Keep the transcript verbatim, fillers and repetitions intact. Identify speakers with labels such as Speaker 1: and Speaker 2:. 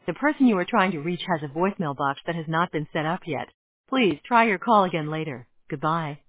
Speaker 1: The person you are trying to reach has a voicemail box that has not been set up yet. Please try your call again later. Goodbye.